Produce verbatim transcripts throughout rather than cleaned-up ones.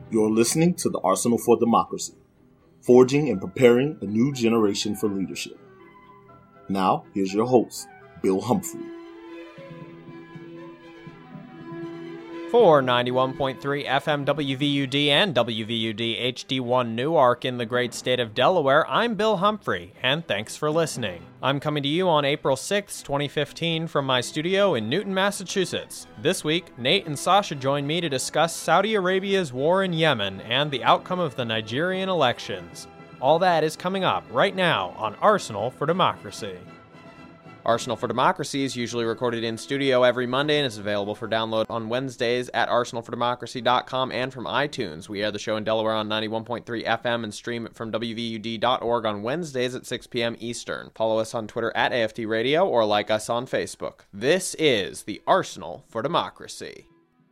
You're listening to the Arsenal for Democracy, forging and preparing a new generation for leadership. Now, here's your host, Bill Humphrey. For ninety-one point three F M W V U D and W V U D H D one Newark in the great state of Delaware, I'm Bill Humphrey, and thanks for listening. I'm coming to you on April sixth, twenty fifteen from my studio in Newton, Massachusetts. This week, Nate and Sasha join me to discuss Saudi Arabia's war in Yemen and the outcome of the Nigerian elections. All that is coming up right now on Arsenal for Democracy. Arsenal for Democracy is usually recorded in studio every Monday and is available for download on Wednesdays at arsenal for democracy dot com and from iTunes. We air the show in Delaware on ninety-one point three F M and stream it from W V U D dot org on Wednesdays at six p.m. Eastern. Follow us on Twitter at A F D Radio or like us on Facebook. This is the Arsenal for Democracy.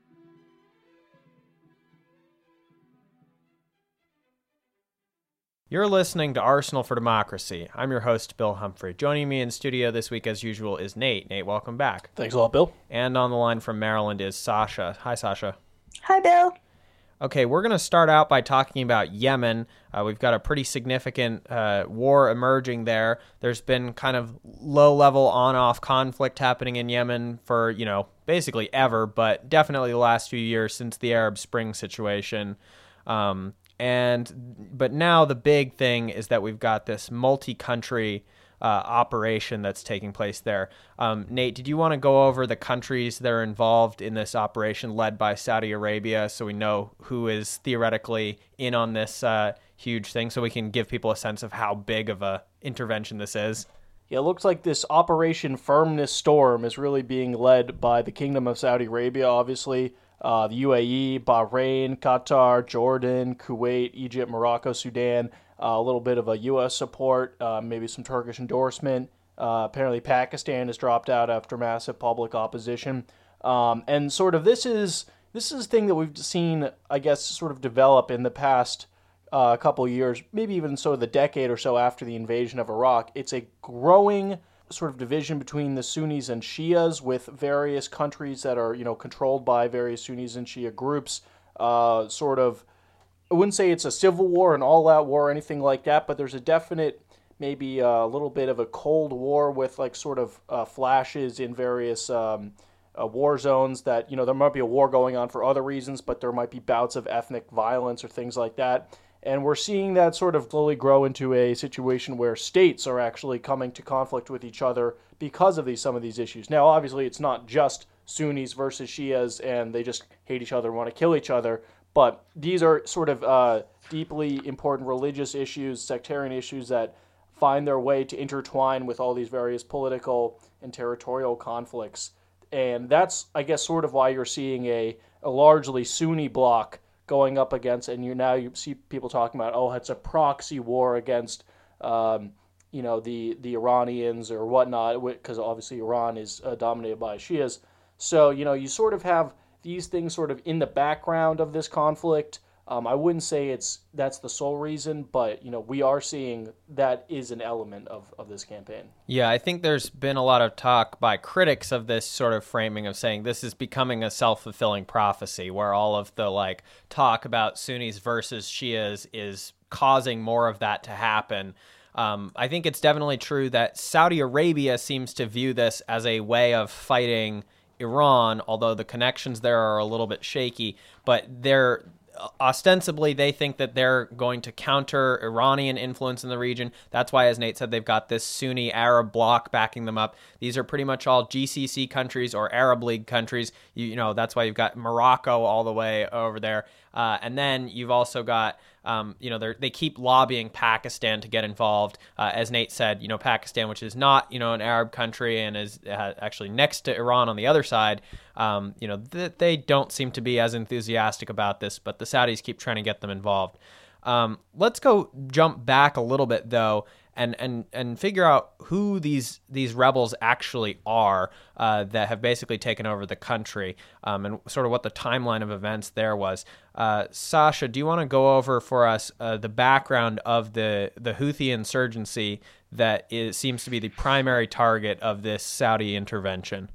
You're listening to Arsenal for Democracy. I'm your host, Bill Humphrey. Joining me in studio this week, as usual, is Nate. Nate, welcome back. Thanks a lot, Bill. And on the line from Maryland is Sasha. Hi, Sasha. Hi, Bill. Okay, we're going to start out by talking about Yemen. Uh, we've got a pretty significant uh, war emerging there. There's been kind of low-level on-off conflict happening in Yemen for, you know, basically ever, but definitely the last few years since the Arab Spring situation. Um And but now the big thing is that we've got this multi-country uh, operation that's taking place there. Um, Nate, did you want to go over the countries that are involved in this operation led by Saudi Arabia so we know who is theoretically in on this uh, huge thing so we can give people a sense of how big of a intervention this is? Yeah, it looks like this Operation Firmness Storm is really being led by the Kingdom of Saudi Arabia, obviously. Uh, the U A E, Bahrain, Qatar, Jordan, Kuwait, Egypt, Morocco, Sudan, uh, a little bit of a U S support, uh, maybe some Turkish endorsement. Uh, apparently Pakistan has dropped out after massive public opposition. Um, and sort of this is this is a thing that we've seen, I guess, sort of develop in the past uh, couple of years, maybe even sort of the decade or so after the invasion of Iraq. It's a growing sort of division between the Sunnis and Shias, with various countries that are, you know, controlled by various Sunnis and Shia groups. Uh, sort of, I wouldn't say it's a civil war, an all-out war, or anything like that, but there's a definite, maybe a little bit of a cold war with like sort of uh, flashes in various um, uh, war zones that, you know, there might be a war going on for other reasons, but there might be bouts of ethnic violence or things like that. And we're seeing that sort of slowly grow into a situation where states are actually coming to conflict with each other because of these some of these issues. Now, obviously, it's not just Sunnis versus Shias and they just hate each other and want to kill each other, but these are sort of uh, deeply important religious issues, sectarian issues that find their way to intertwine with all these various political and territorial conflicts. And that's, I guess, sort of why you're seeing a, a largely Sunni bloc going up against, and you now you see people talking about, oh, it's a proxy war against, um, you know, the the Iranians or whatnot, because obviously Iran is uh, dominated by Shias. So, you know, you sort of have these things sort of in the background of this conflict. Um, I wouldn't say it's that's the sole reason, but, you know, we are seeing that is an element of, of this campaign. Yeah, I think there's been a lot of talk by critics of this sort of framing of saying this is becoming a self-fulfilling prophecy where all of the like talk about Sunnis versus Shias is causing more of that to happen. Um, I think it's definitely true that Saudi Arabia seems to view this as a way of fighting Iran, although the connections there are a little bit shaky, but they're ostensibly, they think that they're going to counter Iranian influence in the region. That's why, as Nate said, they've got this Sunni Arab bloc backing them up. These are pretty much all G C C countries or Arab League countries. You, you know, that's why you've got Morocco all the way over there. Uh, and then you've also got, um, you know, they keep lobbying Pakistan to get involved. Uh, as Nate said, you know, Pakistan, which is not, you know, an Arab country and is uh, actually next to Iran on the other side, um, you know, th- they don't seem to be as enthusiastic about this, but the Saudis keep trying to get them involved. Um, let's go jump back a little bit, though, and and and figure out who these these rebels actually are uh, that have basically taken over the country, um, and sort of what the timeline of events there was. Uh, Sasha, do you want to go over for us uh, the background of the the Houthi insurgency that is, seems to be the primary target of this Saudi intervention?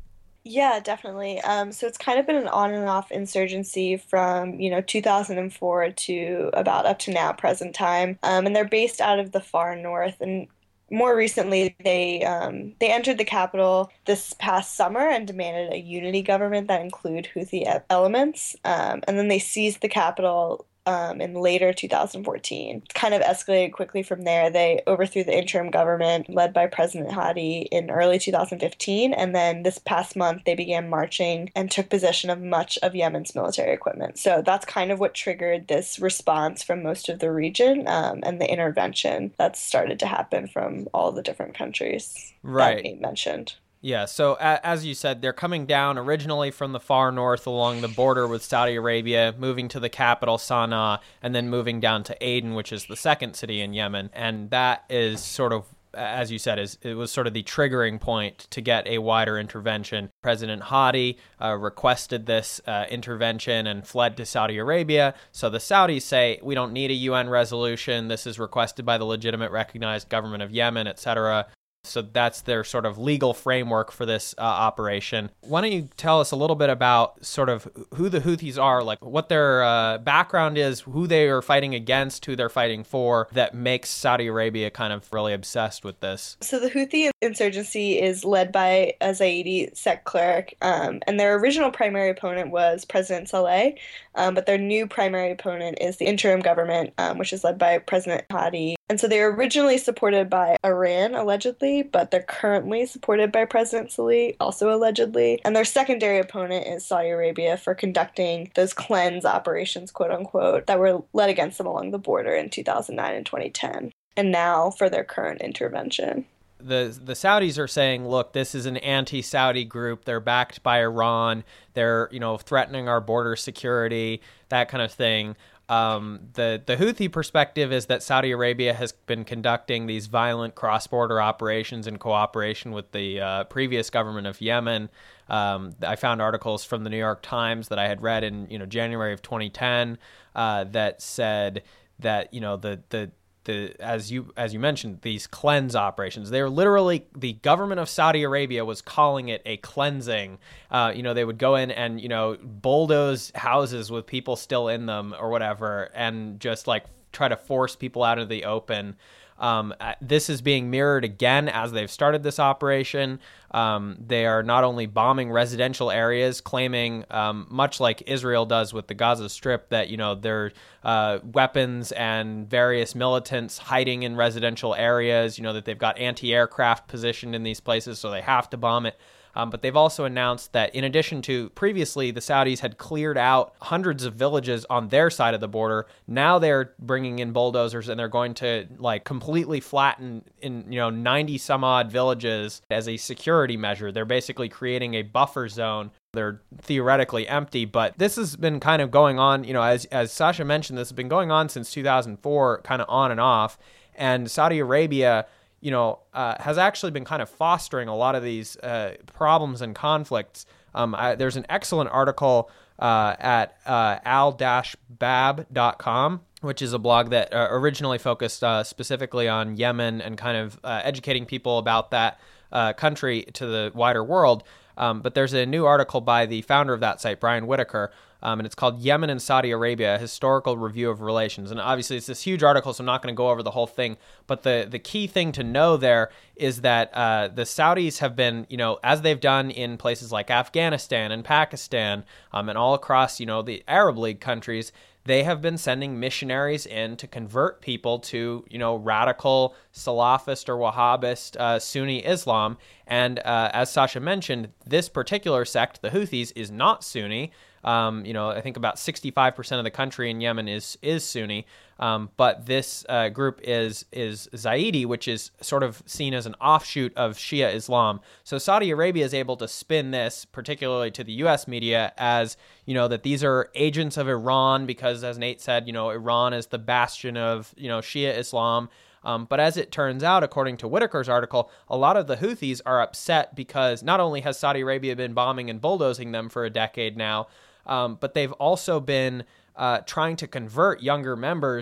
Yeah, definitely. Um, so it's kind of been an on and off insurgency from, you know, two thousand four to about up to now, present time. Um, and they're based out of the far north. And more recently, they um, they entered the capital this past summer and demanded a unity government that include Houthi e- elements. Um, and then they seized the capital um, in later two thousand fourteen. It kind of escalated quickly from there. They overthrew the interim government led by President Hadi in early two thousand fifteen, and then this past month they began marching and took possession of much of Yemen's military equipment. So that's kind of what triggered this response from most of the region, um, and the intervention that's started to happen from all the different countries Right. that Nate mentioned. Yeah, so a- as you said, they're coming down originally from the far north along the border with Saudi Arabia, moving to the capital, Sana'a, and then moving down to Aden, which is the second city in Yemen. And that is sort of, as you said, is it was sort of the triggering point to get a wider intervention. President Hadi uh, requested this uh, intervention and fled to Saudi Arabia. So the Saudis say, we don't need a U N resolution. This is requested by the legitimate recognized government of Yemen, et cetera. So that's their sort of legal framework for this uh, operation. Why don't you tell us a little bit about sort of who the Houthis are, like what their uh, background is, who they are fighting against, who they're fighting for, that makes Saudi Arabia kind of really obsessed with this? So the Houthi insurgency is led by a Zaidi sect cleric, um, and their original primary opponent was President Saleh, um, but their new primary opponent is the interim government, um, which is led by President Hadi. And so they were originally supported by Iran, allegedly, but they're currently supported by President Saleh, also allegedly. And their secondary opponent is Saudi Arabia for conducting those cleanse operations, quote unquote, that were led against them along the border in two thousand nine and twenty ten. And now for their current intervention. The the Saudis are saying, look, this is an anti-Saudi group. They're backed by Iran. They're, you know, threatening our border security, that kind of thing. Um, the, the Houthi perspective is that Saudi Arabia has been conducting these violent cross-border operations in cooperation with the uh, previous government of Yemen. Um, I found articles from the New York Times that I had read in, you know, January of twenty ten uh, that said that, you know, the the The, as you as you mentioned, these cleanse operations, they're literally, the government of Saudi Arabia was calling it a cleansing. Uh, you know, they would go in and, you know, bulldoze houses with people still in them or whatever, and just like try to force people out of the open. Um, this is being mirrored again as they've started this operation. Um, they are not only bombing residential areas, claiming, um, much like Israel does with the Gaza Strip, that, you know, there are uh, weapons and various militants hiding in residential areas, you know, that they've got anti-aircraft positioned in these places, so they have to bomb it. Um, but they've also announced that in addition to previously the Saudis had cleared out hundreds of villages on their side of the border, now they're bringing in bulldozers and they're going to like completely flatten in, you know, ninety some odd villages as a security measure. They're basically creating a buffer zone. They're theoretically empty, but this has been kind of going on, you know, as as Sasha mentioned, this has been going on since two thousand four, kind of on and off. And Saudi Arabia, you know, uh, has actually been kind of fostering a lot of these uh, problems and conflicts. Um, I, there's an excellent article uh, at uh, al dash bab dot com, which is a blog that uh, originally focused uh, specifically on Yemen and kind of uh, educating people about that uh, country to the wider world. Um, but there's a new article by the founder of that site, Brian Whitaker, um, and it's called Yemen and Saudi Arabia, a Historical Review of Relations. And obviously it's this huge article, so I'm not going to go over the whole thing. But the, the key thing to know there is that uh, the Saudis have been, you know, as they've done in places like Afghanistan and Pakistan um, and all across, you know, the Arab League countries, they have been sending missionaries in to convert people to, you know, radical Salafist or Wahhabist uh, Sunni Islam. And uh, as Sasha mentioned, this particular sect, the Houthis, is not Sunni. Um, you know, I think about sixty-five percent of the country in Yemen is is Sunni. Um, but this uh, group is is Zaidi, which is sort of seen as an offshoot of Shia Islam. So Saudi Arabia is able to spin this, particularly to the U S media, as, you know, that these are agents of Iran because, as Nate said, you know, Iran is the bastion of, you know, Shia Islam. Um, but as it turns out, according to Whitaker's article, a lot of the Houthis are upset because not only has Saudi Arabia been bombing and bulldozing them for a decade now, um, but they've also been uh, trying to convert younger members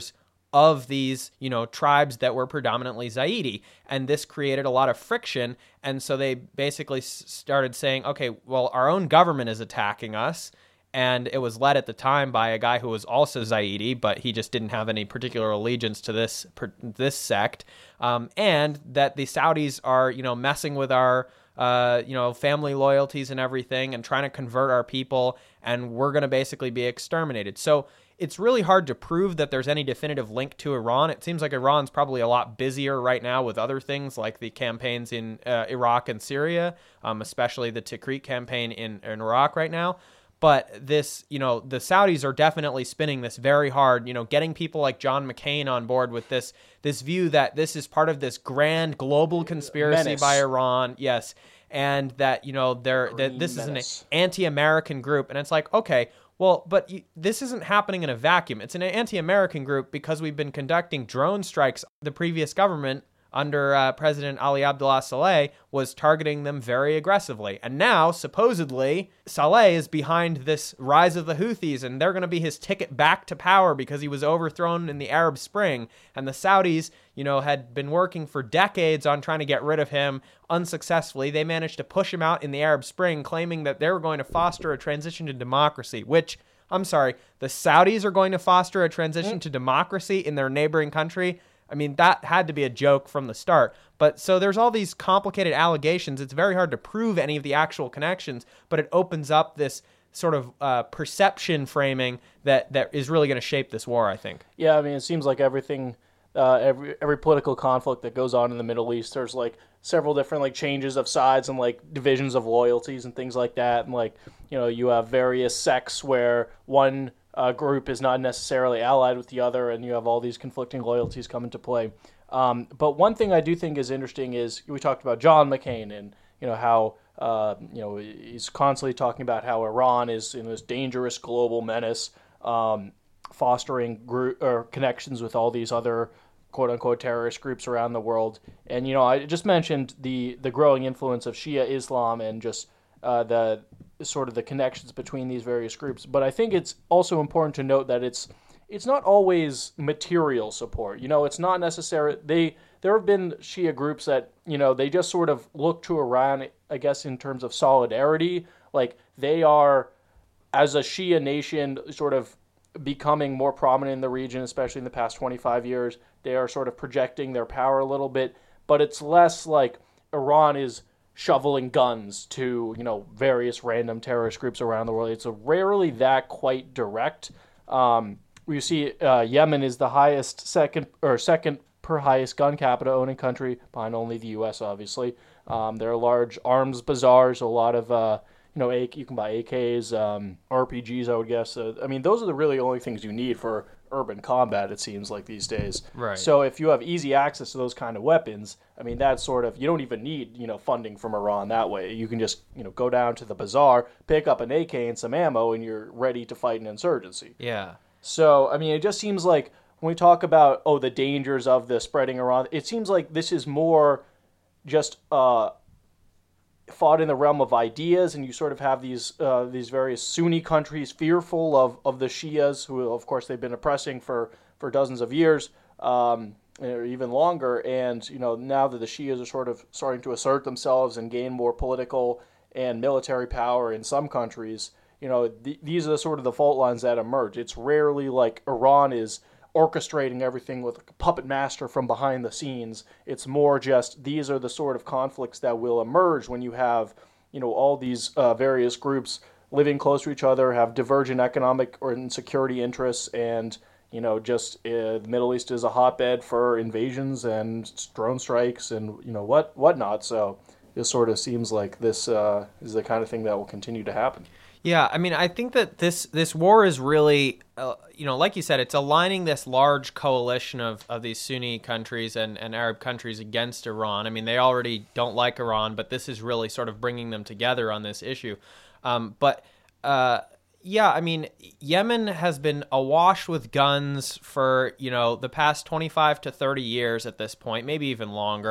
of these, you know, tribes that were predominantly Zaidi. And this created a lot of friction. And so they basically started saying, okay, well, our own government is attacking us. And it was led at the time by a guy who was also Zaidi, but he just didn't have any particular allegiance to this this sect. Um, and that the Saudis are, you know, messing with our, uh, you know, family loyalties and everything and trying to convert our people. And we're going to basically be exterminated. So it's really hard to prove that there's any definitive link to Iran. It seems like Iran's probably a lot busier right now with other things like the campaigns in uh, Iraq and Syria, um, especially the Tikrit campaign in, in Iraq right now. But this, you know, the Saudis are definitely spinning this very hard, you know, getting people like John McCain on board with this this view that this is part of this grand global conspiracy Menace. by Iran. Yes. And that, you know, they're, that this menace. is an anti-American group. And it's like, okay, well, but you, this isn't happening in a vacuum. It's an anti-American group because we've been conducting drone strikes. The previous government under uh, President Ali Abdullah Saleh was targeting them very aggressively. And now, supposedly, Saleh is behind this rise of the Houthis, and they're going to be his ticket back to power because he was overthrown in the Arab Spring. And the Saudis, you know, had been working for decades on trying to get rid of him unsuccessfully. They managed to push him out in the Arab Spring, claiming that they were going to foster a transition to democracy, which, I'm sorry, the Saudis are going to foster a transition to democracy in their neighboring country. I mean, that had to be a joke from the start. But so there's all these complicated allegations. It's very hard to prove any of the actual connections, but it opens up this sort of uh, perception framing that, that is really going to shape this war, I think. Yeah, I mean, it seems like everything, uh, every every political conflict that goes on in the Middle East, there's like several different like changes of sides and like divisions of loyalties and things like that. And like, you know, you have various sects where one Uh, group is not necessarily allied with the other, and you have all these conflicting loyalties come into play. Um, but one thing I do think is interesting is we talked about John McCain and you know how uh, you know he's constantly talking about how Iran is in this dangerous global menace, um, fostering group or connections with all these other quote unquote terrorist groups around the world. And you know I just mentioned the the growing influence of Shia Islam and just uh, the sort of the connections between these various groups. But I think it's also important to note that it's it's not always material support. You know, it's not necessary. They there have been Shia groups that, you know, they just sort of look to Iran, I guess, in terms of solidarity. Like they are, as a Shia nation, sort of becoming more prominent in the region, especially in the past twenty-five years. They are sort of projecting their power a little bit, but it's less like Iran is shoveling guns to, you know, various random terrorist groups around the world. It's a rarely that quite direct. Um, you see, uh, Yemen is the highest second or second per highest gun capita owning country, behind only the U S. Obviously, um, there are large arms bazaars, a lot of uh, you know, A K, you can buy A Ks, um, R P Gs. I would guess. Uh, I mean, those are the really only things you need for urban combat, it seems like these days. Right. So if you have easy access to those kind of weapons, I mean, that's sort of, you don't even need, you know, funding from Iran that way. You can just, you know, go down to the bazaar, pick up an A K and some ammo, and you're ready to fight an insurgency. Yeah. So, I mean, it just seems like when we talk about, oh, the dangers of the spreading Iran, it seems like this is more just uh, fought in the realm of ideas, and you sort of have these uh, these various Sunni countries fearful of, of the Shias, who, of course, they've been oppressing for, for dozens of years, um, or even longer. And, you know, now that the Shias are sort of starting to assert themselves and gain more political and military power in some countries, you know, th- these are the sort of the fault lines that emerge. It's rarely like Iran is orchestrating everything with a puppet master from behind the scenes. It's more just these are the sort of conflicts that will emerge when you have, you know, all these uh, various groups living close to each other, have divergent economic or security interests, and, you know, just uh, the Middle East is a hotbed for invasions and drone strikes and, you know, what whatnot. So it sort of seems like this uh, is the kind of thing that will continue to happen. Yeah, I mean, I think that this this war is really, uh, you know, like you said, it's aligning this large coalition of, of these Sunni countries and, and Arab countries against Iran. I mean, they already don't like Iran, but this is really sort of bringing them together on this issue. Um, but, uh, yeah, I mean, Yemen has been awash with guns for, you know, the past twenty-five to thirty years at this point, maybe even longer.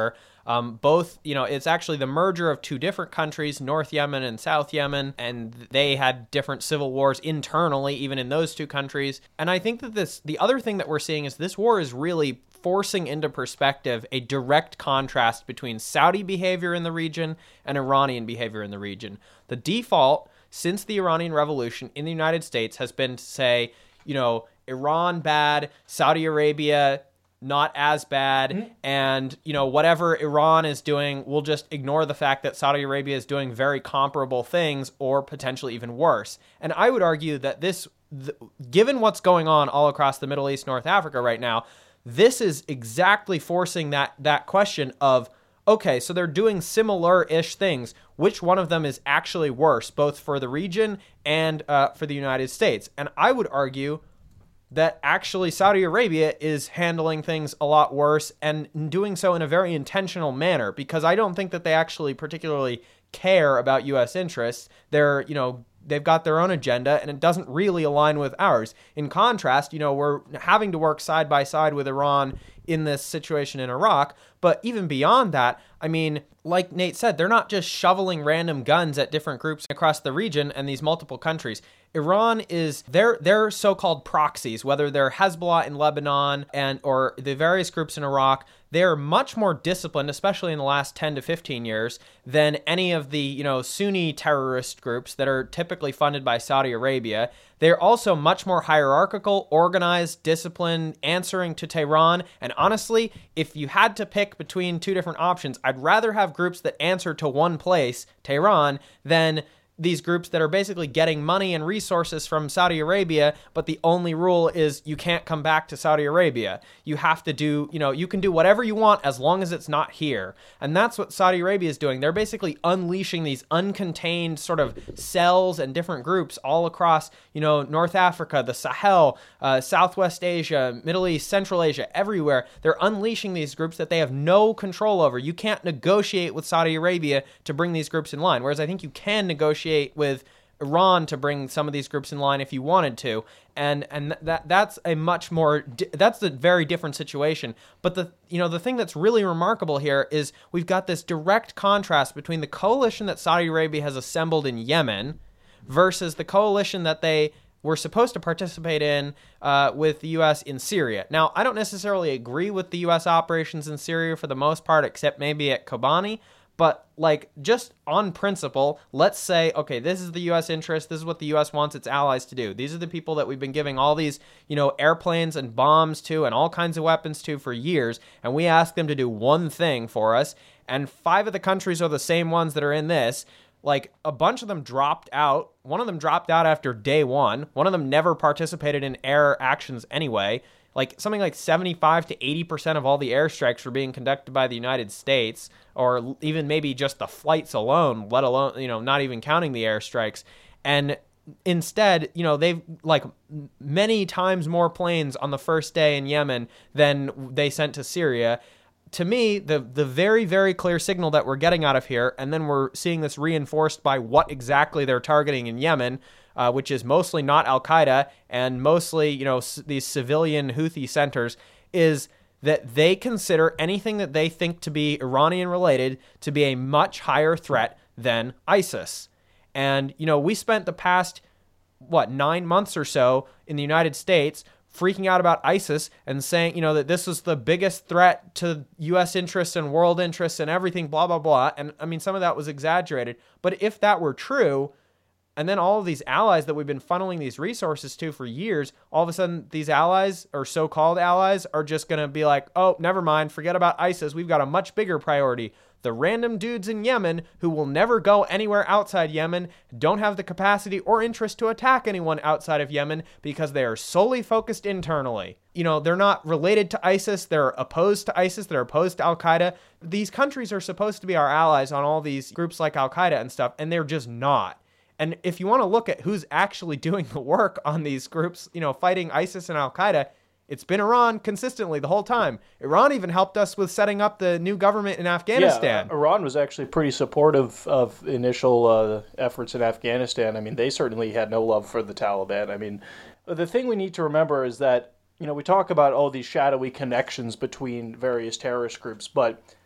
Um, both, you know, it's actually the merger of two different countries, North Yemen and South Yemen, and they had different civil wars internally, even in those two countries. And I think that this, the other thing that we're seeing is this war is really forcing into perspective a direct contrast between Saudi behavior in the region and Iranian behavior in the region. The default since the Iranian Revolution in the United States has been to say, you know, Iran bad, Saudi Arabia not as bad, mm-hmm. and, you know, whatever Iran is doing, we'll just ignore the fact that Saudi Arabia is doing very comparable things or potentially even worse. And I would argue that this, th- given what's going on all across the Middle East, North Africa right now, this is exactly forcing that that question of, okay, so they're doing similar-ish things. Which one of them is actually worse, both for the region and uh, for the United States? And I would argue that actually Saudi Arabia is handling things a lot worse and doing so in a very intentional manner, because I don't think that they actually particularly care about U S interests. They're, you know, they've got their own agenda and it doesn't really align with ours. In contrast, you know, we're having to work side by side with Iran in this situation in Iraq. But even beyond that, I mean, like Nate said, they're not just shoveling random guns at different groups across the region and these multiple countries. Iran is their their so-called proxies, whether they're Hezbollah in Lebanon and or the various groups in Iraq. They're much more disciplined, especially in the last ten to fifteen years, than any of the, you know, Sunni terrorist groups that are typically funded by Saudi Arabia. They're also much more hierarchical, organized, disciplined, answering to Tehran. And honestly, if you had to pick between two different options, I'd rather have groups that answer to one place, Tehran, than these groups that are basically getting money and resources from Saudi Arabia, but the only rule is you can't come back to Saudi Arabia. You have to do, you know, you can do whatever you want as long as it's not here. And that's what Saudi Arabia is doing. They're basically unleashing these uncontained sort of cells and different groups all across, you know, North Africa, the Sahel, uh, Southwest Asia, Middle East, Central Asia, everywhere. They're unleashing these groups that they have no control over. You can't negotiate with Saudi Arabia to bring these groups in line, whereas I think you can negotiate with Iran to bring some of these groups in line if you wanted to, and and that that's a much more that's a very different situation. But the you know the thing that's really remarkable here is we've got this direct contrast between the coalition that Saudi Arabia has assembled in Yemen versus the coalition that they were supposed to participate in uh, with the U S in Syria. Now, I don't necessarily agree with the U S operations in Syria for the most part, except maybe at Kobani. But, like, just on principle, let's say, okay, this is the U S interest. This is what the U S wants its allies to do. These are the people that we've been giving all these, you know, airplanes and bombs to and all kinds of weapons to for years. And we ask them to do one thing for us. And five of the countries are the same ones that are in this. Like, a bunch of them dropped out. One of them dropped out after day one. One of them never participated in air actions anyway. Like, something like seventy-five to eighty percent of all the airstrikes were being conducted by the United States, or even maybe just the flights alone, let alone, you know, not even counting the airstrikes. And instead, you know, they've, like, many times more planes on the first day in Yemen than they sent to Syria. To me, the the very, very clear signal that we're getting out of here, and then we're seeing this reinforced by what exactly they're targeting in Yemen, uh, which is mostly not Al-Qaeda and mostly, you know, c- these civilian Houthi centers, is that they consider anything that they think to be Iranian-related to be a much higher threat than ISIS. And, you know, we spent the past, what, nine months or so in the United States freaking out about ISIS and saying, you know, that this was the biggest threat to U S interests and world interests and everything, blah, blah, blah. And, I mean, some of that was exaggerated. But if that were true, and then all of these allies that we've been funneling these resources to for years, all of a sudden these allies, or so-called allies, are just going to be like, oh, never mind, forget about ISIS. We've got a much bigger priority. The random dudes in Yemen who will never go anywhere outside Yemen, don't have the capacity or interest to attack anyone outside of Yemen because they are solely focused internally. You know, they're not related to ISIS. They're opposed to ISIS. They're opposed to Al-Qaeda. These countries are supposed to be our allies on all these groups like Al-Qaeda and stuff, and they're just not. And if you want to look at who's actually doing the work on these groups, you know, fighting ISIS and Al-Qaeda, it's been Iran consistently the whole time. Iran even helped us with setting up the new government in Afghanistan. Yeah, Iran was actually pretty supportive of initial uh, efforts in Afghanistan. I mean, they certainly had no love for the Taliban. I mean, the thing we need to remember is that, you know, we talk about, oh, these shadowy connections between various terrorist groups, but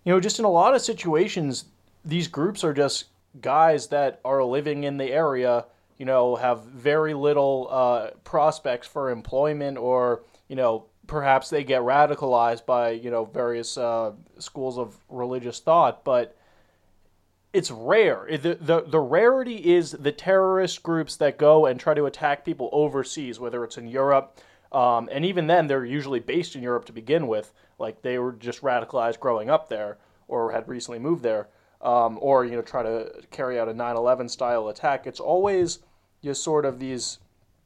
You know, just in a lot of situations, these groups are just guys that are living in the area, you know, have very little uh, prospects for employment, or, you know, perhaps they get radicalized by, you know, various uh, schools of religious thought, but it's rare. The, the the rarity is the terrorist groups that go and try to attack people overseas, whether it's in Europe, um, and even then they're usually based in Europe to begin with, like they were just radicalized growing up there or had recently moved there, um, or, you know, try to carry out a nine eleven style attack. It's always just sort of these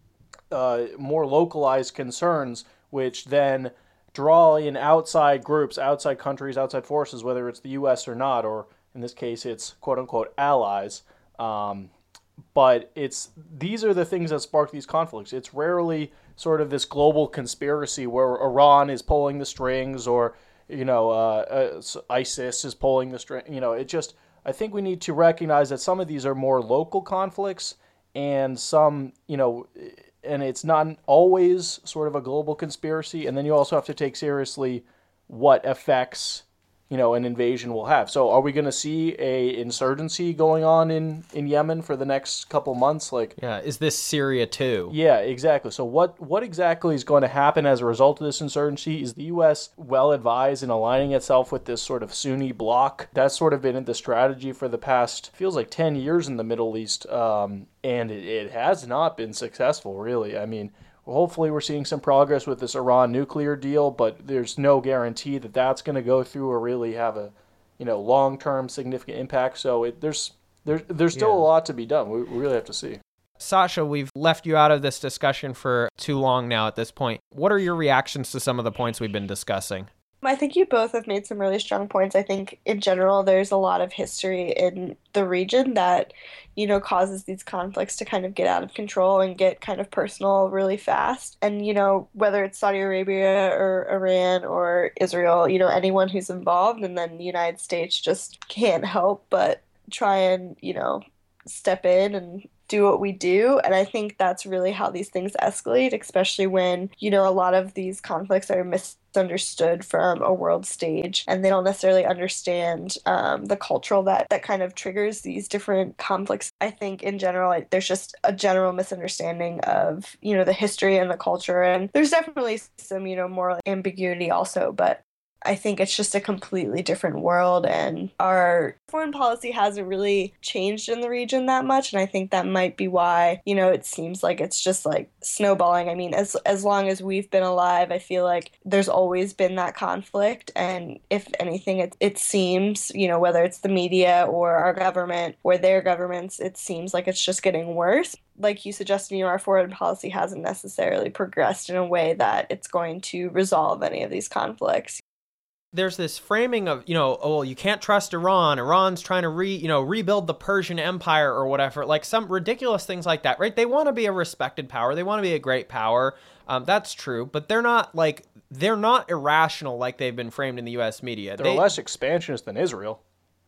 uh, more localized concerns, which then draw in outside groups, outside countries, outside forces, whether it's the U S or not, or in this case, it's quote-unquote allies. Um, but it's these are the things that spark these conflicts. It's rarely sort of this global conspiracy where Iran is pulling the strings, or, you know, uh, uh, ISIS is pulling the string. You know, it just, I think we need to recognize that some of these are more local conflicts, and some, you know, and it's not always sort of a global conspiracy. And then you also have to take seriously what effects, you know, an invasion will have. So are we going to see a insurgency going on in, in Yemen for the next couple months? Like, yeah, is this Syria too? Yeah, exactly. So what, what exactly is going to happen as a result of this insurgency? Is the U S well advised in aligning itself with this sort of Sunni bloc? That's sort of been the strategy for the past, feels like ten years in the Middle East. Um, and it, it has not been successful, really. I mean, hopefully we're seeing some progress with this Iran nuclear deal, but there's no guarantee that that's going to go through or really have a, you know, long-term significant impact. So it, there's there's there's still Yeah. a lot to be done. We, we really have to see. Sasha, we've left you out of this discussion for too long now at this point. What are your reactions to some of the points we've been discussing? I think you both have made some really strong points. I think in general, there's a lot of history in the region that, you know, causes these conflicts to kind of get out of control and get kind of personal really fast. And, you know, whether it's Saudi Arabia or Iran or Israel, you know, anyone who's involved, and then the United States just can't help but try and, you know, step in and do what we do. And I think that's really how these things escalate, especially when, you know, a lot of these conflicts are misunderstood from a world stage, and they don't necessarily understand um, the cultural that, that kind of triggers these different conflicts. I think in general, like, there's just a general misunderstanding of, you know, the history and the culture. And there's definitely some, you know, moral ambiguity also, but I think it's just a completely different world, and our foreign policy hasn't really changed in the region that much, and I think that might be why, you know, it seems like it's just like snowballing. I mean, as as long as we've been alive, I feel like there's always been that conflict, and if anything, it, it seems, you know, whether it's the media or our government or their governments, it seems like it's just getting worse. Like you suggested, you know, our foreign policy hasn't necessarily progressed in a way that it's going to resolve any of these conflicts. There's this framing of, you know, oh, well, you can't trust Iran. Iran's trying to re, you know, rebuild the Persian Empire or whatever, like some ridiculous things like that, right? They want to be a respected power. They want to be a great power. Um, that's true, but they're not like, they're not irrational like they've been framed in the U S media. They're they, less expansionist than Israel.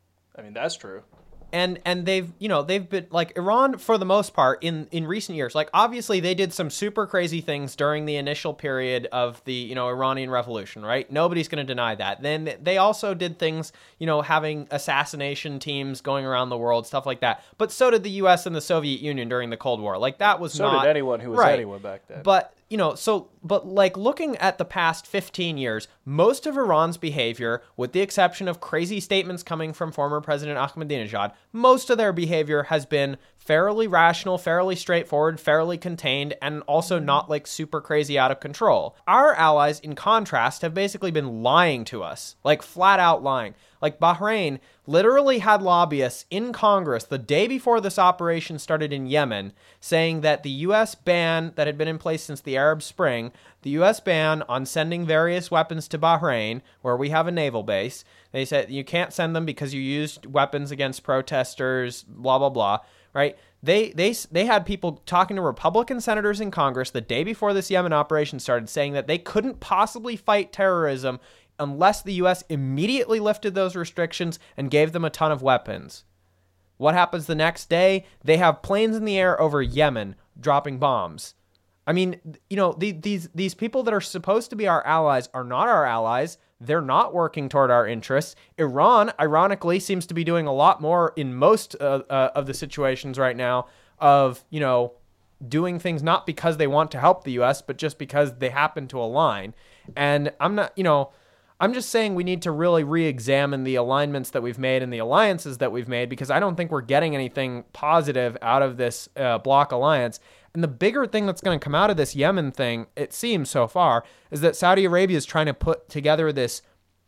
I mean, that's true. And and they've, you know, they've been, like, Iran, for the most part, in, in recent years, like, obviously they did some super crazy things during the initial period of the, you know, Iranian Revolution, right? Nobody's going to deny that. Then they also did things, you know, having assassination teams going around the world, stuff like that. But so did the U S and the Soviet Union during the Cold War. Like, that was so not... So did anyone who was right. anyone back then. But... You know, so, but like looking at the past fifteen years, most of Iran's behavior, with the exception of crazy statements coming from former President Ahmadinejad, most of their behavior has been fairly rational, fairly straightforward, fairly contained, and also not like super crazy out of control. Our allies, in contrast, have basically been lying to us, like flat out lying. Like Bahrain literally had lobbyists in Congress the day before this operation started in Yemen saying that the U S ban that had been in place since the Arab Spring, the U S ban on sending various weapons to Bahrain, where we have a naval base, they said you can't send them because you used weapons against protesters, blah, blah, blah, right? They they they had people talking to Republican senators in Congress the day before this Yemen operation started saying that they couldn't possibly fight terrorism unless the U S immediately lifted those restrictions and gave them a ton of weapons. What happens the next day? They have planes in the air over Yemen dropping bombs. I mean, you know, the, these these people that are supposed to be our allies are not our allies. They're not working toward our interests. Iran, ironically, seems to be doing a lot more in most uh, uh, of the situations right now of, you know, doing things not because they want to help the U S, but just because they happen to align. And I'm not, you know, I'm just saying we need to really re-examine the alignments that we've made and the alliances that we've made, because I don't think we're getting anything positive out of this uh, bloc alliance. And the bigger thing that's going to come out of this Yemen thing, it seems so far, is that Saudi Arabia is trying to put together this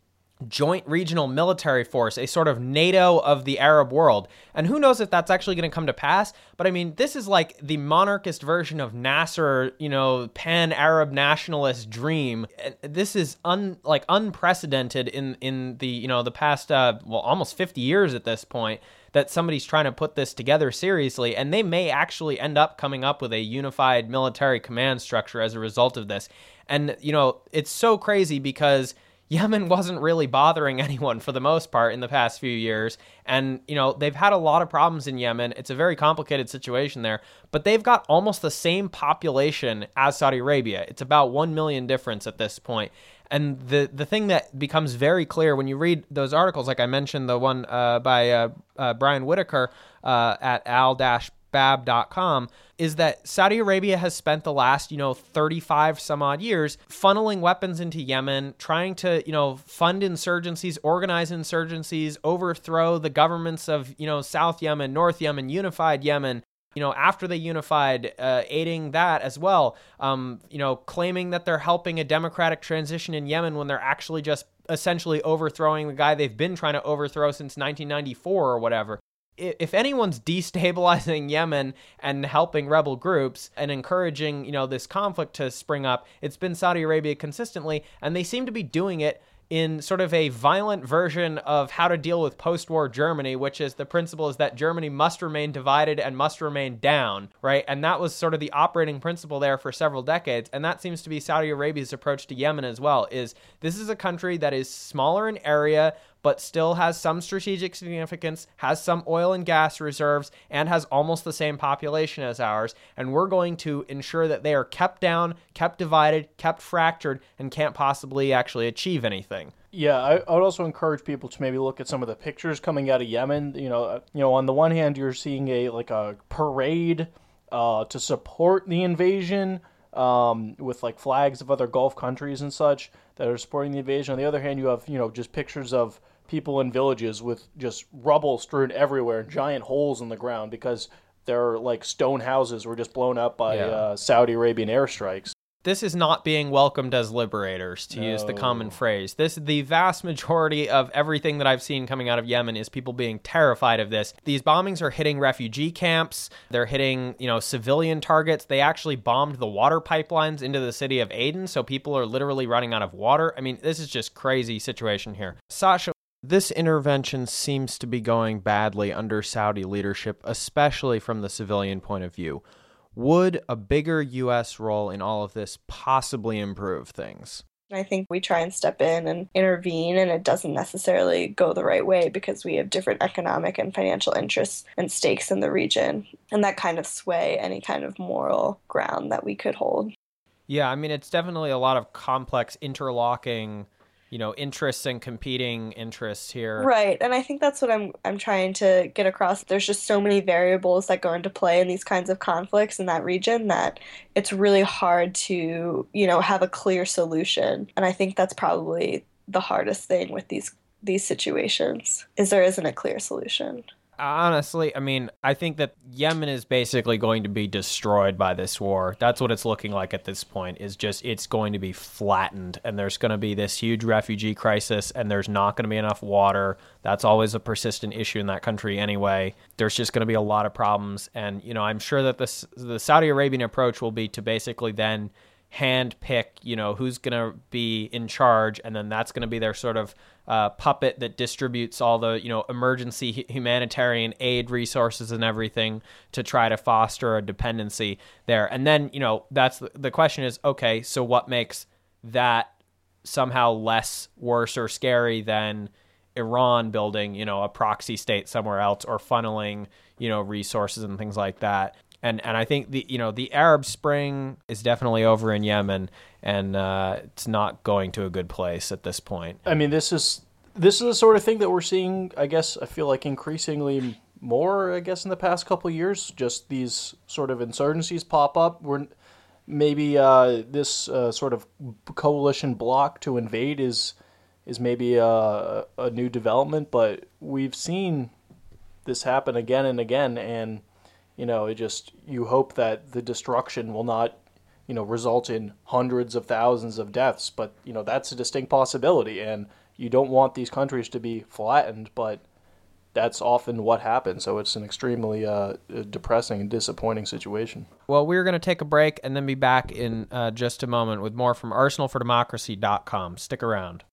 joint regional military force, a sort of NATO of the Arab world. And who knows if that's actually going to come to pass. But I mean, this is like the monarchist version of Nasser, you know, pan-Arab nationalist dream. This is un, like unprecedented in, in the, you know, the past, uh, well, almost fifty years at this point, that somebody's trying to put this together seriously. And they may actually end up coming up with a unified military command structure as a result of this. And, you know, it's so crazy because Yemen wasn't really bothering anyone for the most part in the past few years. And, you know, they've had a lot of problems in Yemen. It's a very complicated situation there, but they've got almost the same population as Saudi Arabia. It's about one million difference at this point. And the, the thing that becomes very clear when you read those articles, like I mentioned, the one uh, by uh, uh, Brian Whitaker uh, at al dash bab dot com, is that Saudi Arabia has spent the last, you know, thirty-five some odd years funneling weapons into Yemen, trying to, you know, fund insurgencies, organize insurgencies, overthrow the governments of, you know, South Yemen, North Yemen, unified Yemen. You know, after they unified, uh, aiding that as well, um, you know, claiming that they're helping a democratic transition in Yemen when they're actually just essentially overthrowing the guy they've been trying to overthrow since nineteen ninety-four or whatever. If anyone's destabilizing Yemen and helping rebel groups and encouraging, you know, this conflict to spring up, it's been Saudi Arabia consistently, and they seem to be doing it in sort of a violent version of how to deal with post-war Germany, which is the principle is that Germany must remain divided and must remain down, right? And that was sort of the operating principle there for several decades. And that seems to be Saudi Arabia's approach to Yemen as well, is this is a country that is smaller in area, but still has some strategic significance, has some oil and gas reserves, and has almost the same population as ours. And we're going to ensure that they are kept down, kept divided, kept fractured, and can't possibly actually achieve anything. Yeah, I, I would also encourage people to maybe look at some of the pictures coming out of Yemen. You know, uh, you know, on the one hand, you're seeing a like a parade uh, to support the invasion, um, with like flags of other Gulf countries and such that are supporting the invasion. On the other hand, you have, you know, just pictures of people in villages with just rubble strewn everywhere, giant holes in the ground because their like stone houses were just blown up by yeah. uh, Saudi Arabian airstrikes. This is not being welcomed as liberators, to no. use the common phrase. This, the vast majority of everything that I've seen coming out of Yemen is people being terrified of this. These bombings are hitting refugee camps. They're hitting, you know, civilian targets. They actually bombed the water pipelines into the city of Aden, so people are literally running out of water. I mean, this is just crazy situation here. Sasha, this intervention seems to be going badly under Saudi leadership, especially from the civilian point of view. Would a bigger U S role in all of this possibly improve things? I think we try and step in and intervene, and it doesn't necessarily go the right way because we have different economic and financial interests and stakes in the region, and that kind of sway any kind of moral ground that we could hold. Yeah, I mean, it's definitely a lot of complex interlocking, you know, interests and competing interests here. Right. And I think that's what I'm I'm trying to get across. There's just so many variables that go into play in these kinds of conflicts in that region that it's really hard to, you know, have a clear solution. And I think that's probably the hardest thing with these these situations, is there isn't a clear solution. Honestly, I mean, I think that Yemen is basically going to be destroyed by this war. That's what it's looking like at this point, is just it's going to be flattened, and there's going to be this huge refugee crisis, and there's not going to be enough water. That's always a persistent issue in that country anyway. There's just going to be a lot of problems, and, you know, I'm sure that this, the Saudi Arabian approach will be to basically then hand pick, you know, who's going to be in charge, and then that's going to be their sort of uh, puppet that distributes all the, you know, emergency humanitarian aid resources and everything to try to foster a dependency there. And then, you know, that's the, the question is, okay, so what makes that somehow less worse or scary than Iran building, you know, a proxy state somewhere else or funneling, you know, resources and things like that? And and I think the you know the Arab Spring is definitely over in Yemen, and uh, it's not going to a good place at this point. I mean, this is this is the sort of thing that we're seeing, I guess, I feel like increasingly more, I guess, in the past couple of years. Just these sort of insurgencies pop up. We're maybe uh, this uh, sort of coalition bloc to invade is is maybe a, a new development, but we've seen this happen again and again, and you know, it just, you hope that the destruction will not, you know, result in hundreds of thousands of deaths, but you know, that's a distinct possibility, and you don't want these countries to be flattened, but that's often what happens. So it's an extremely uh, depressing and disappointing situation. Well, we're going to take a break and then be back in uh, just a moment with more from Arsenal for Democracy dot com. Stick around.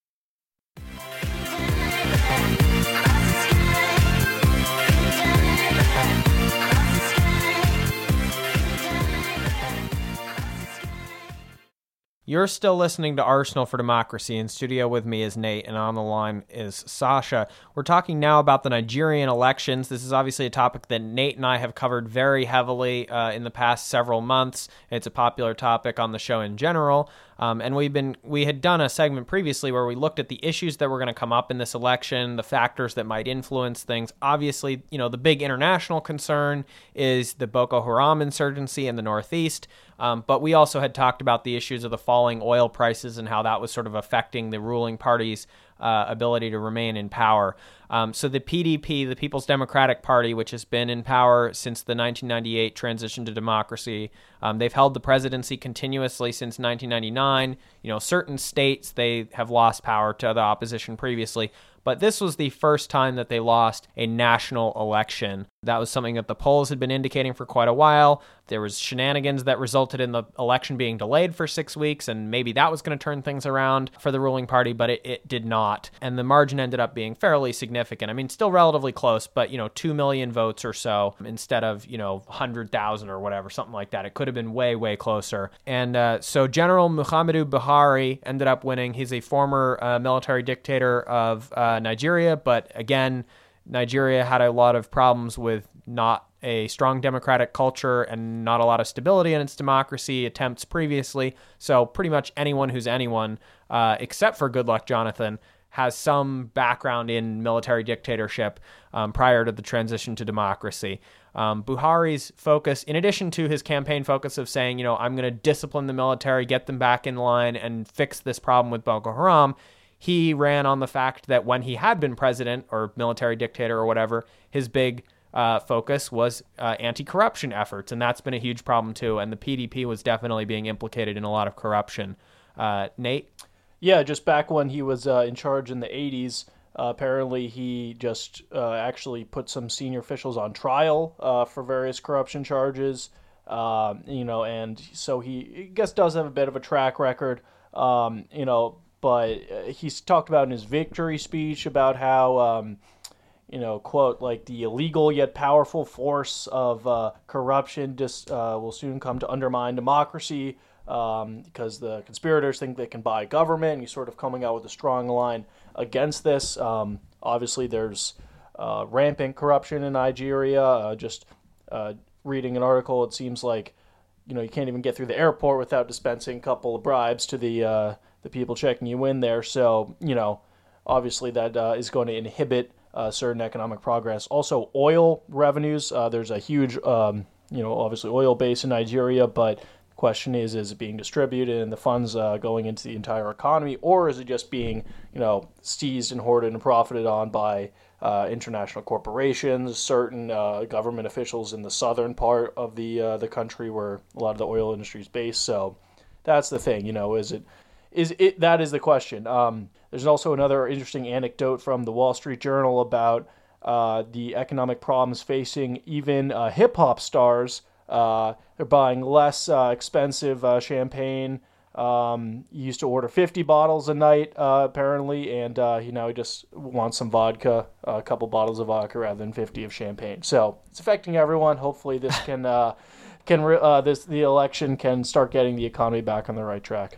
You're still listening to Arsenal for Democracy. In studio with me is Nate, and on the line is Sasha. We're talking now about the Nigerian elections. This is obviously a topic that Nate and I have covered very heavily uh, in the past several months. It's a popular topic on the show in general. Um, and we've been we had done a segment previously where we looked at the issues that were going to come up in this election, the factors that might influence things. Obviously, you know, the big international concern is the Boko Haram insurgency in the Northeast. Um, but we also had talked about the issues of the falling oil prices and how that was sort of affecting the ruling party's uh, ability to remain in power. Um, so the P D P, the People's Democratic Party, which has been in power since the nineteen ninety-eight transition to democracy, um, they've held the presidency continuously since nineteen ninety-nine. You know, certain states, they have lost power to the opposition previously, but this was the first time that they lost a national election. That was something that the polls had been indicating for quite a while. There was shenanigans that resulted in the election being delayed for six weeks, and maybe that was going to turn things around for the ruling party, but it, it did not. And the margin ended up being fairly significant. I mean, still relatively close, but, you know, two million votes or so instead of, you know, one hundred thousand or whatever, something like that. It could have been way, way closer. And uh, so General Muhammadu Buhari ended up winning. He's a former uh, military dictator of uh, Nigeria, but again, Nigeria had a lot of problems with not a strong democratic culture and not a lot of stability in its democracy attempts previously. So pretty much anyone who's anyone, uh, except for Goodluck Jonathan, has some background in military dictatorship um, prior to the transition to democracy. Um, Buhari's focus, in addition to his campaign focus of saying, you know, I'm going to discipline the military, get them back in line, and fix this problem with Boko Haram, he ran on the fact that when he had been president or military dictator or whatever, his big uh, focus was uh, anti-corruption efforts, and that's been a huge problem too. And the P D P was definitely being implicated in a lot of corruption. Uh, Nate? Yeah, just back when he was uh, in charge in the eighties, uh, apparently he just uh, actually put some senior officials on trial uh, for various corruption charges. Uh, you know, and so he, I guess, does have a bit of a track record. Um, you know. But he's talked about in his victory speech about how, um, you know, quote, like the illegal yet powerful force of uh, corruption just uh, will soon come to undermine democracy um, because the conspirators think they can buy government. And he's sort of coming out with a strong line against this. Um, obviously, there's uh, rampant corruption in Nigeria. Uh, just uh, reading an article, it seems like, you know, you can't even get through the airport without dispensing a couple of bribes to the uh, the people checking you in there. So, you know, obviously that uh, is going to inhibit uh, certain economic progress. Also, oil revenues. Uh, there's a huge, um, you know, obviously oil base in Nigeria, but the question is, is it being distributed and the funds uh, going into the entire economy, or is it just being, you know, seized and hoarded and profited on by uh, international corporations, certain uh, government officials in the southern part of the uh, the country where a lot of the oil industry is based? So that's the thing, you know, is it Is it that is the question. Um, there's also another interesting anecdote from the Wall Street Journal about uh, the economic problems facing even uh, hip-hop stars. Uh, they're buying less uh, expensive uh, champagne. Um, he used to order fifty bottles a night, uh, apparently, and uh, you know, he just wants some vodka, uh, a couple bottles of vodka rather than fifty of champagne. So it's affecting everyone. Hopefully this can, uh, can uh, this the election can start getting the economy back on the right track.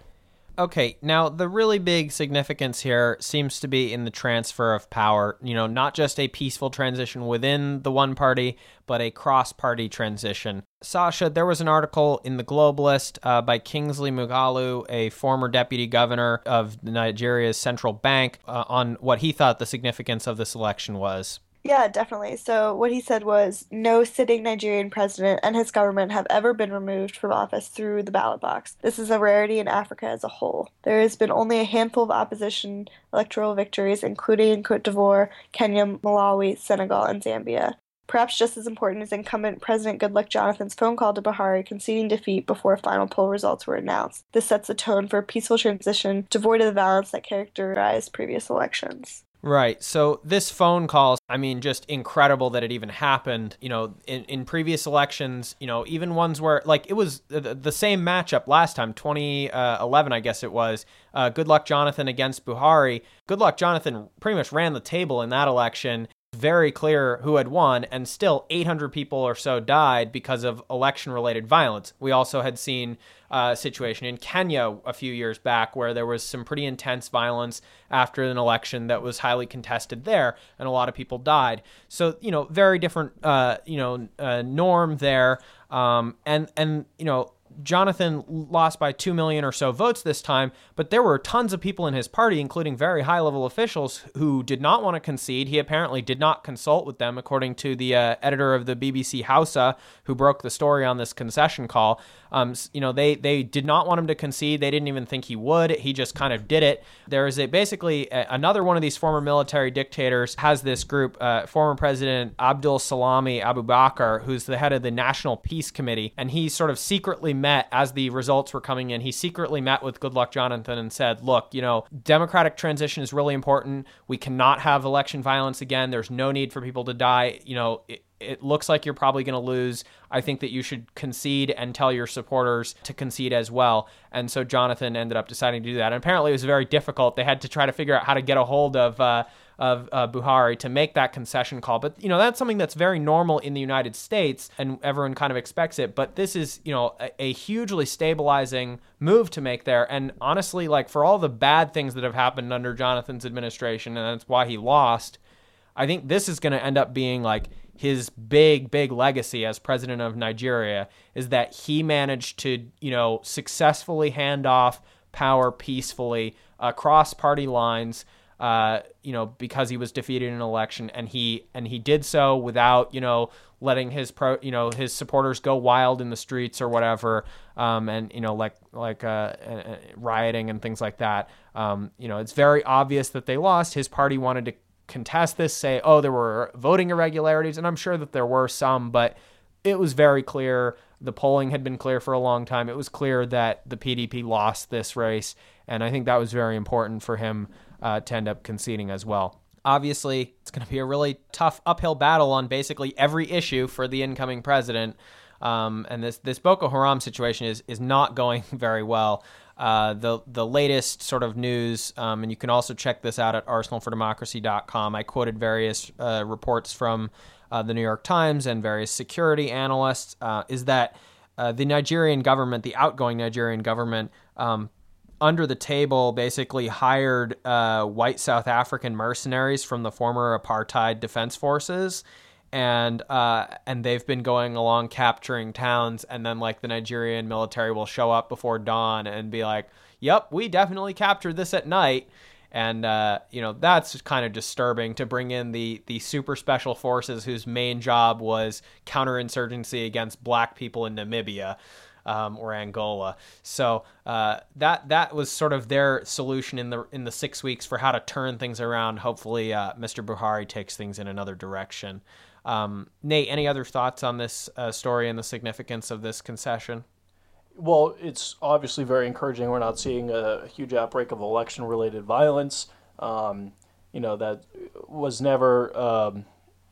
Okay, now the really big significance here seems to be in the transfer of power, you know, not just a peaceful transition within the one party, but a cross-party transition. Sasha, there was an article in The Globalist uh, by Kingsley Moghalu, a former deputy governor of Nigeria's central bank, uh, on what he thought the significance of this election was. Yeah, definitely. So what he said was no sitting Nigerian president and his government have ever been removed from office through the ballot box. This is a rarity in Africa as a whole. There has been only a handful of opposition electoral victories, including in Cote d'Ivoire, Kenya, Malawi, Senegal, and Zambia. Perhaps just as important is incumbent President Goodluck Jonathan's phone call to Buhari conceding defeat before final poll results were announced. This sets the tone for a peaceful transition devoid of the violence that characterized previous elections. Right. So this phone call, I mean, just incredible that it even happened. You know, in, in previous elections, you know, even ones where, like, it was the, the same matchup last time, twenty eleven, I guess it was, uh, Goodluck Jonathan against Buhari. Goodluck Jonathan pretty much ran the table in that election. Very clear who had won, and still eight hundred people or so died because of election-related violence. We also had seen a situation in Kenya a few years back where there was some pretty intense violence after an election that was highly contested there, and a lot of people died. So, you know, very different, uh, you know, uh, norm there. Um, and, and, you know, Jonathan lost by two million or so votes this time, but there were tons of people in his party, including very high-level officials, who did not want to concede. He apparently did not consult with them, according to the uh, editor of the B B C Hausa, who broke the story on this concession call. Um, you know, they they did not want him to concede. They didn't even think he would. He just kind of did it. There is a basically a, another one of these former military dictators has this group, uh, former President Abdul Salami Abubakar, who's the head of the National Peace Committee, and he sort of secretly met as the results were coming in. He secretly met with Goodluck Jonathan and said, look, you know, democratic transition is really important. We cannot have election violence again. There's no need for people to die. You know, it, it looks like you're probably going to lose. I think that you should concede and tell your supporters to concede as well. And so Jonathan ended up deciding to do that. And apparently it was very difficult. They had to try to figure out how to get a hold of uh, of uh, Buhari to make that concession call. But, you know, that's something that's very normal in the United States, and everyone kind of expects it. But this is, you know, a, a hugely stabilizing move to make there. And honestly, like, for all the bad things that have happened under Jonathan's administration, and that's why he lost, I think this is going to end up being, like, his big, big legacy as president of Nigeria, is that he managed to, you know, successfully hand off power peacefully across party lines, uh, you know, because he was defeated in an election, and he and he did so without, you know, letting his pro, you know, his supporters go wild in the streets or whatever, um, and you know, like like uh, uh, rioting and things like that. Um, you know, it's very obvious that they lost. His party wanted to contest this, say, oh, there were voting irregularities, and I'm sure that there were some, but it was very clear. The polling had been clear for a long time. It was clear that the P D P lost this race, and I think that was very important for him uh, to end up conceding as well. Obviously, it's going to be a really tough uphill battle on basically every issue for the incoming president, um, and this this Boko Haram situation is is not going very well. Uh, the the latest sort of news, um, and you can also check this out at arsenal for democracy dot com. I quoted various uh, reports from uh, the New York Times and various security analysts, uh, is that uh, the Nigerian government, the outgoing Nigerian government, um, under the table basically hired uh, white South African mercenaries from the former apartheid defense forces. And uh, and they've been going along capturing towns, and then like the Nigerian military will show up before dawn and be like, "Yep, we definitely captured this at night." And uh, you know, that's kind of disturbing to bring in the the super special forces whose main job was counterinsurgency against black people in Namibia. Um, or Angola. So uh, that that was sort of their solution in the in the six weeks for how to turn things around. Hopefully, uh, Mister Buhari takes things in another direction. Um, Nate, any other thoughts on this uh, story and the significance of this concession? Well, it's obviously very encouraging. We're not seeing a huge outbreak of election-related violence. Um, you know, that was never, um,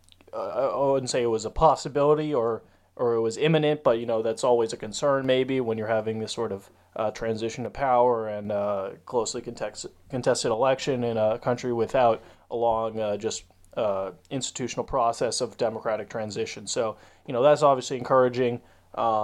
I wouldn't say it was a possibility or or it was imminent, but, you know, that's always a concern maybe when you're having this sort of uh, transition of power and uh, closely contested, contested election in a country without a long uh, just uh, institutional process of democratic transition. So, you know, that's obviously encouraging. Um,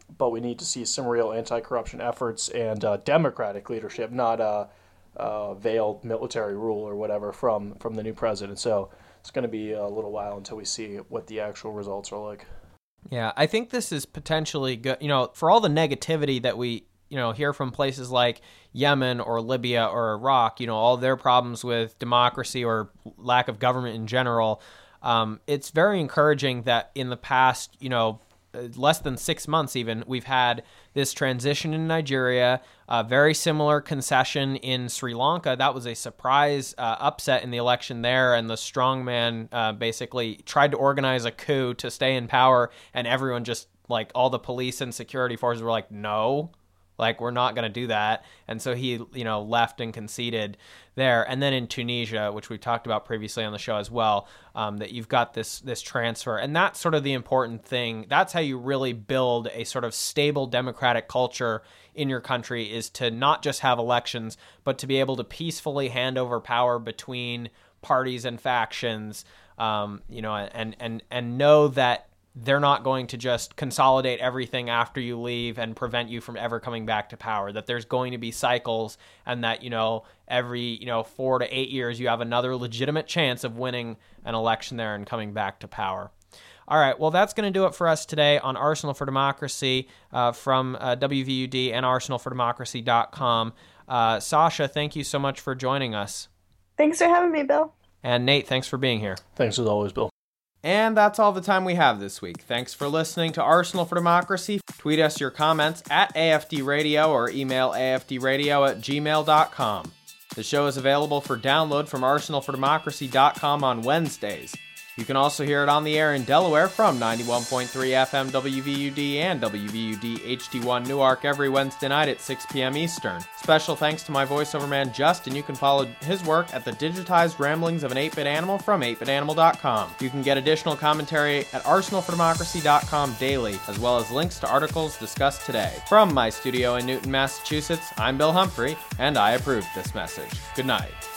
but we need to see some real anti-corruption efforts and uh, democratic leadership, not uh, uh, veiled military rule or whatever from, from the new president. So it's going to be a little while until we see what the actual results are like. Yeah, I think this is potentially good. You know, for all the negativity that we, you know, hear from places like Yemen or Libya or Iraq, you know, all their problems with democracy or lack of government in general, um, it's very encouraging that in the past, you know, less than six months even, we've had this transition in Nigeria, a very similar concession in Sri Lanka. That was a surprise uh, upset in the election there, and the strongman uh, basically tried to organize a coup to stay in power, and everyone just, like, all the police and security forces were like, no, like, we're not going to do that. And so he, you know, left and conceded there. And then in Tunisia, which we talked about previously on the show as well, um, that you've got this this transfer. And that's sort of the important thing. That's how you really build a sort of stable democratic culture in your country, is to not just have elections, but to be able to peacefully hand over power between parties and factions, um, you know, and, and, and know that they're not going to just consolidate everything after you leave and prevent you from ever coming back to power, that there's going to be cycles, and that, you know, every, you know, four to eight years, you have another legitimate chance of winning an election there and coming back to power. All right, well, that's going to do it for us today on Arsenal for Democracy uh, from uh, W V U D and arsenal for democracy dot com. Uh, Sasha, thank you so much for joining us. Thanks for having me, Bill. And Nate, thanks for being here. Thanks as always, Bill. And that's all the time we have this week. Thanks for listening to Arsenal for Democracy. Tweet us your comments at A F D Radio or email A F D radio at gmail dot com. The show is available for download from arsenal for democracy dot com on Wednesdays. You can also hear it on the air in Delaware from ninety-one point three F M W V U D and W V U D H D one Newark every Wednesday night at six p.m. Eastern. Special thanks to my voiceover man Justin. You can follow his work at the Digitized Ramblings of an eight-Bit Animal from eight bit animal dot com. You can get additional commentary at arsenal for democracy dot com daily, as well as links to articles discussed today. From my studio in Newton, Massachusetts, I'm Bill Humphrey, and I approve this message. Good night.